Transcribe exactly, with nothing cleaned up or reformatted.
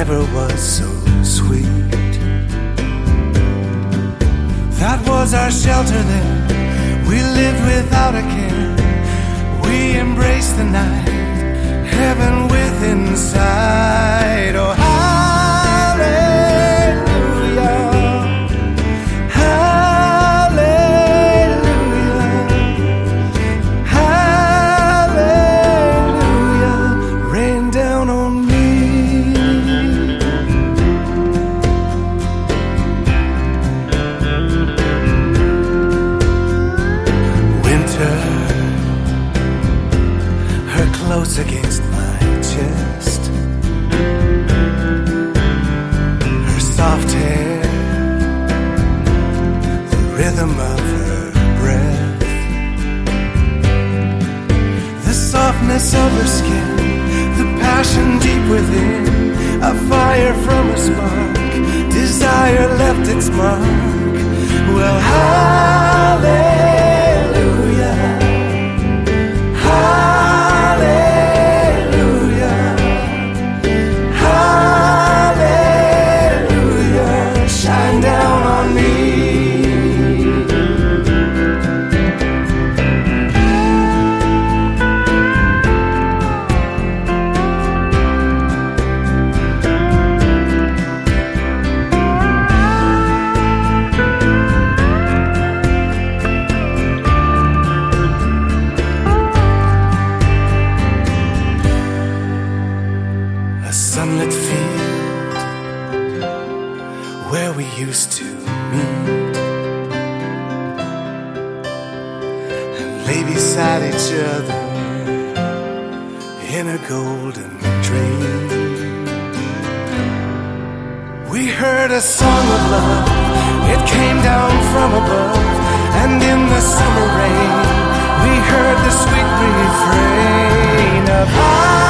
never was so sweet. That was our shelter then. We lived without a care. We embraced the night, heaven within sight. Oh, hallelujah, hallelujah, hallelujah. Rain down on me. Winter, her close against my chest, her soft hair, the rhythm of her breath, the softness of her skin, the passion deep within, a fire from a spark, desire left its mark. Well, hallelujah, hallelujah, hallelujah, shine down on me. A sunlit field where we used to meet and lay beside each other in a golden dream. We heard a song of love, it came down from above, and in the summer rain we heard the sweet refrain of